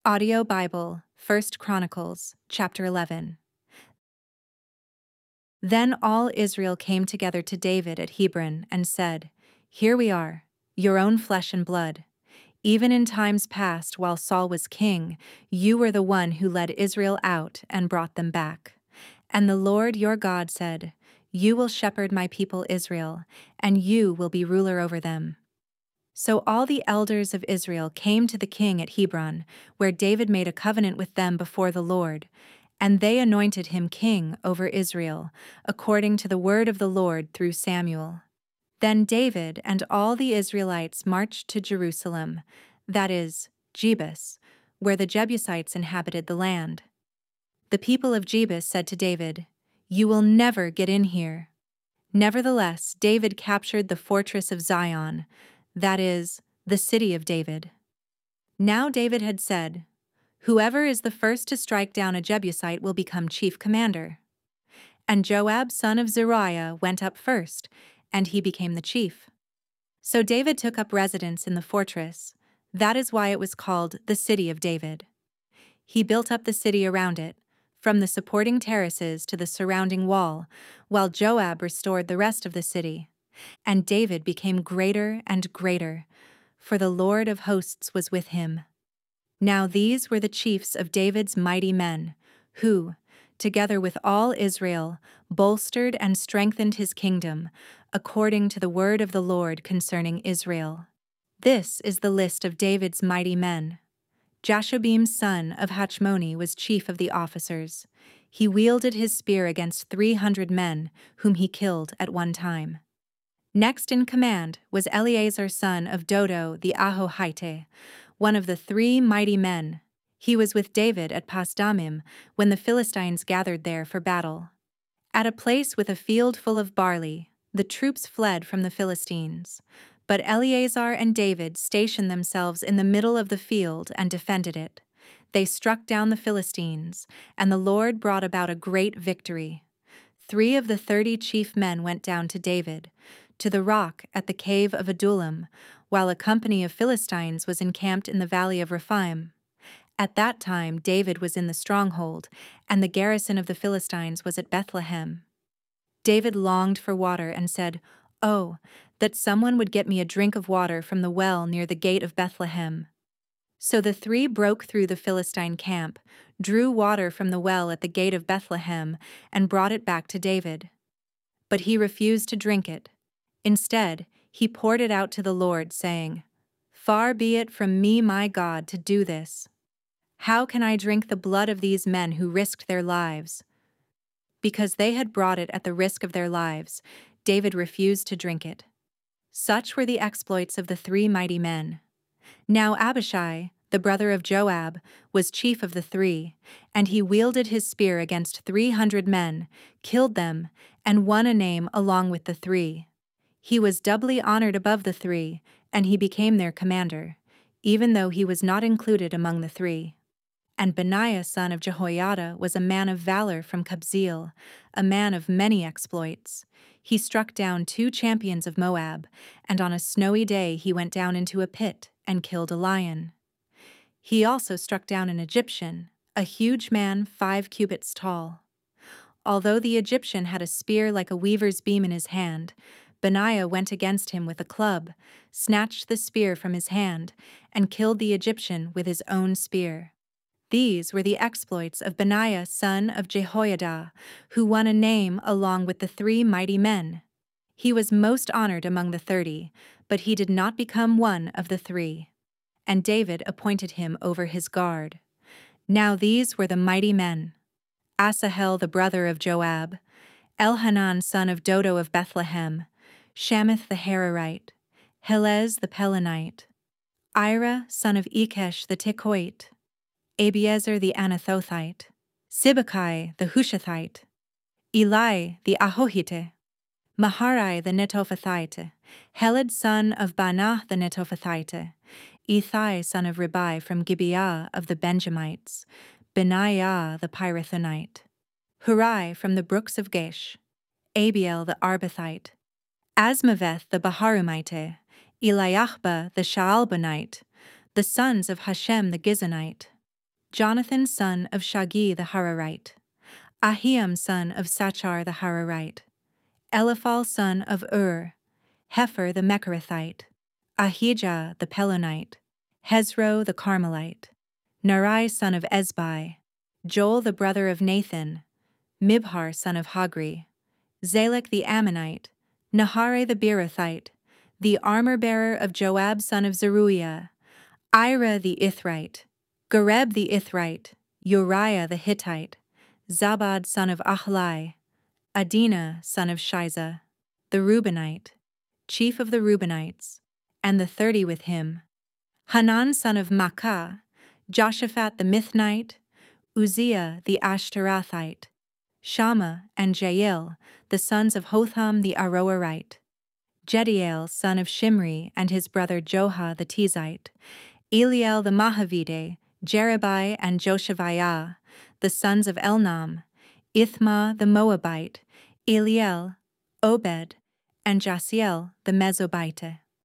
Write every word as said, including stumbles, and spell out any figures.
Audio Bible, First Chronicles, chapter eleven. Then all Israel came together to David at Hebron and said, "Here we are, your own flesh and blood. Even in times past, while Saul was king, you were the one who led Israel out and brought them back. And the Lord your God said, 'You will shepherd my people Israel, and you will be ruler over them.'" So all the elders of Israel came to the king at Hebron, where David made a covenant with them before the Lord, and they anointed him king over Israel, according to the word of the Lord through Samuel. Then David and all the Israelites marched to Jerusalem, that is, Jebus, where the Jebusites inhabited the land. The people of Jebus said to David, "You will never get in here." Nevertheless, David captured the fortress of Zion, that is, the city of David. Now David had said, "Whoever is the first to strike down a Jebusite will become chief commander." And Joab, son of Zeruiah, went up first, and he became the chief. So David took up residence in the fortress. That is why it was called the City of David. He built up the city around it, from the supporting terraces to the surrounding wall, while Joab restored the rest of the city. And David became greater and greater, for the Lord of hosts was with him. Now these were the chiefs of David's mighty men, who, together with all Israel, bolstered and strengthened his kingdom, according to the word of the Lord concerning Israel. This is the list of David's mighty men. Jashobeam son of Hachmoni was chief of the officers. He wielded his spear against three hundred men, whom he killed at one time. Next in command was Eleazar son of Dodo the Ahohite, one of the three mighty men. He was with David at Pasdamim when the Philistines gathered there for battle. At a place with a field full of barley, the troops fled from the Philistines, but Eleazar and David stationed themselves in the middle of the field and defended it. They struck down the Philistines, and the Lord brought about a great victory. Three of the thirty chief men went down to David, to the rock at the cave of Adullam, while a company of Philistines was encamped in the valley of Rephaim. At that time David was in the stronghold, and the garrison of the Philistines was at Bethlehem. David longed for water and said, "Oh, that someone would get me a drink of water from the well near the gate of Bethlehem." So the three broke through the Philistine camp, drew water from the well at the gate of Bethlehem, and brought it back to David. But he refused to drink it. Instead, he poured it out to the Lord, saying, "Far be it from me, my God, to do this. How can I drink the blood of these men who risked their lives?" Because they had brought it at the risk of their lives, David refused to drink it. Such were the exploits of the three mighty men. Now Abishai, the brother of Joab, was chief of the three, and he wielded his spear against three hundred men, killed them, and won a name along with the three. He was doubly honored above the three, and he became their commander, even though he was not included among the three. And Benaiah son of Jehoiada was a man of valor from Kabzeel, a man of many exploits. He struck down two champions of Moab, and on a snowy day he went down into a pit and killed a lion. He also struck down an Egyptian, a huge man five cubits tall. Although the Egyptian had a spear like a weaver's beam in his hand, Benaiah went against him with a club, snatched the spear from his hand, and killed the Egyptian with his own spear. These were the exploits of Benaiah son of Jehoiada, who won a name along with the three mighty men. He was most honored among the thirty, but he did not become one of the three. And David appointed him over his guard. Now these were the mighty men: Asahel the brother of Joab, Elhanan son of Dodo of Bethlehem, Shammath the Hararite, Helez the Pelonite, Ira son of Ikesh the Tekoite, Abiezer the Anathothite, Sibbecai the Hushathite, Eli the Ahohite, Maharai the Netophathite, Heled son of Banah the Netophathite, Ethai son of Ribai from Gibeah of the Benjamites, Benaiah the Pirathonite, Hurai from the brooks of Gesh, Abiel the Arbathite, Asmaveth the Baharumite, Eliahba the Shaalbanite, the sons of Hashem the Gizonite, Jonathan son of Shagi the Hararite, Ahiam son of Sachar the Hararite, Eliphal son of Ur, Hefer the Mecherathite, Ahijah the Pelonite, Hezro the Carmelite, Narai son of Ezbai, Joel the brother of Nathan, Mibhar son of Hagri, Zalek the Ammonite, Nahare the Beerothite, the armor-bearer of Joab son of Zeruiah, Ira the Ithrite, Gareb the Ithrite, Uriah the Hittite, Zabad son of Ahlai, Adina son of Shiza, the Reubenite, chief of the Reubenites, and the thirty with him, Hanan son of Makkah, Joshaphat the Mithnite, Uzziah the Ashterathite, Shammah and Jael, the sons of Hotham the Aroerite, Jediel son of Shimri and his brother Joha the Tizite, Eliel the Mahavite, Jerebai and Joshaviah, the sons of Elnam, Ithma the Moabite, Eliel, Obed, and Jasiel the Mesobite.